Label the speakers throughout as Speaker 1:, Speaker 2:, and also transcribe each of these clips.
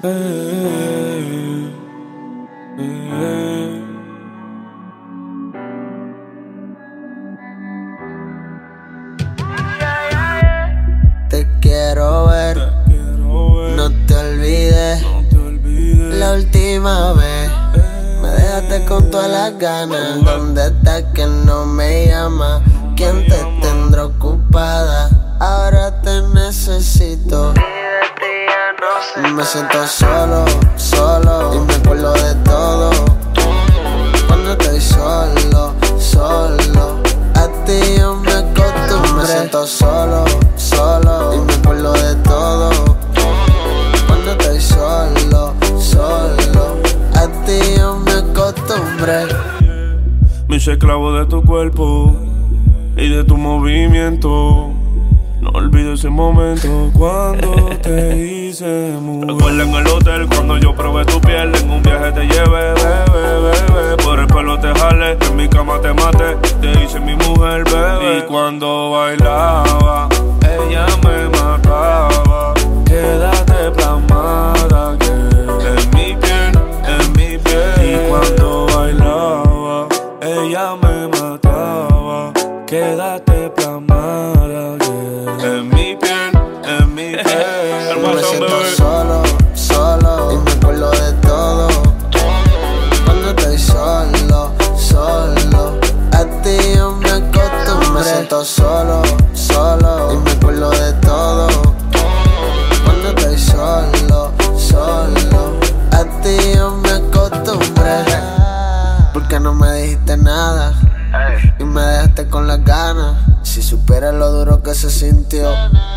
Speaker 1: Te quiero ver, no te olvides. La última vez me dejaste con todas las ganas. ¿Dónde estás que no me llama? ¿Quién te tendrá ocupada? Ahora te necesito. Me siento solo, solo, y me acuerdo de todo. Cuando estoy solo, solo, a ti yo me acostumbré. Me siento solo, solo, y me acuerdo de todo. Cuando estoy solo, solo, a ti yo me acostumbré.
Speaker 2: Me hice esclavo de tu cuerpo y de tu movimiento. No olvido ese momento cuando te hice mujer. Recuerda en el hotel cuando yo probé tu piel. En un viaje te llevé, bebé, bebé. Por el pelo te jalé, en mi cama te maté. Te hice mi mujer, bebé. Y cuando bailaba, ella me mataba. Quédate plasmada que en mi piel, en mi piel. Y cuando bailaba, ella me mataba. Quédate plasmada en mi piel, en mi piel.
Speaker 1: Me siento solo, solo, y me acuerdo de todo. Cuando estoy solo, solo, a ti yo me acostumbré. Me siento solo, solo, y me acuerdo de todo. Cuando estoy solo, solo, a ti yo me acostumbré. Porque no me dijiste nada y me dejaste con las ganas. Si supieras lo duro que se sintió,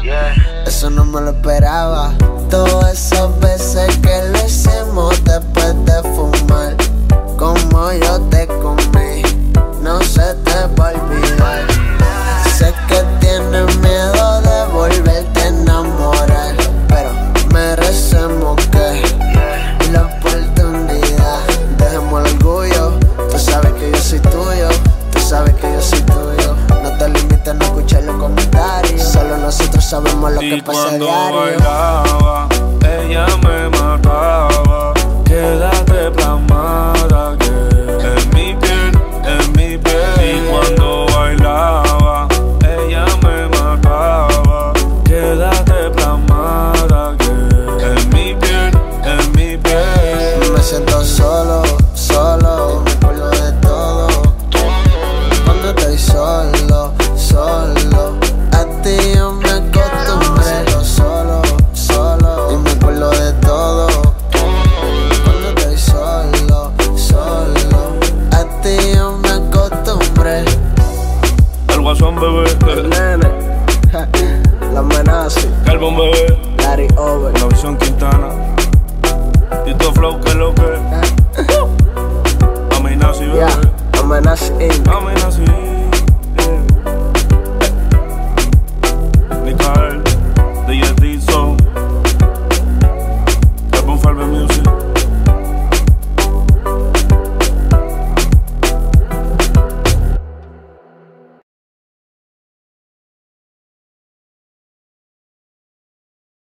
Speaker 1: eso no me lo esperaba. Todas esas veces que lo hicimos después de fumar, como yo te comí, no se te va a olvidar. Sé que tienes miedo de volverte a enamorar, pero merecemos que la oportunidad. Dejemos el orgullo, tú sabes que yo soy tuyo, tú sabes que yo soy tuyo. No te limites a no escuchar los comentarios, solo nosotros sabemos lo que pasa a diario.
Speaker 2: Y cuando bailaba, ella me mataba. Quédate plasmada que en mi piel, en mi piel. Y cuando bailaba, ella me mataba. Quédate plasmada que en mi piel, en mi piel.
Speaker 1: Me siento solo, solo, y me acuerdo de todo. Cuando estoy solo, solo, a ti yo me acostumbré. Me siento solo, solo, y me acuerdo de todo. Cuando estoy solo, solo, a ti yo me acostumbré.
Speaker 2: El guasón, bebé.
Speaker 1: El nene, la amenaza,
Speaker 2: Carbón, bebé.
Speaker 1: Larry Over.
Speaker 2: La visión Quintana. Y tu flow, que es lo que. Amenaza, bebé.
Speaker 1: Yeah, amenaza,